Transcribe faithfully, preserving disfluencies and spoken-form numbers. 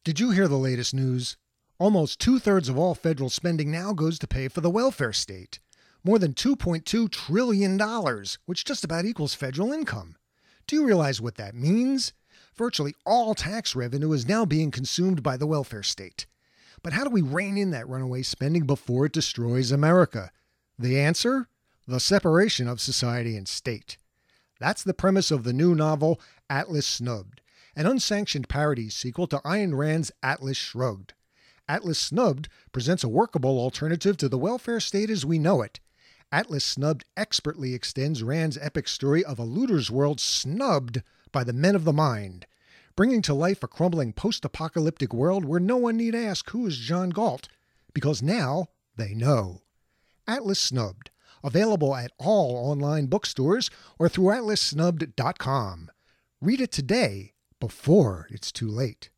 Did you hear the latest news? Almost two-thirds of all federal spending now goes to pay for the welfare state. More than two point two trillion dollars, which just about equals federal income. Do you realize what that means? Virtually all tax revenue is now being consumed by the welfare state. But how do we rein in that runaway spending before it destroys America? The answer? The separation of society and state. That's the premise of the new novel Atlas Snubbed, an unsanctioned parody sequel to Ayn Rand's Atlas Shrugged. Atlas Snubbed presents a workable alternative to the welfare state as we know it. Atlas Snubbed expertly extends Rand's epic story of a looter's world snubbed by the men of the mind, bringing to life a crumbling post-apocalyptic world where no one need ask who is John Galt, because now they know. Atlas Snubbed, available at all online bookstores or through atlas snubbed dot com. Read it today before it's too late.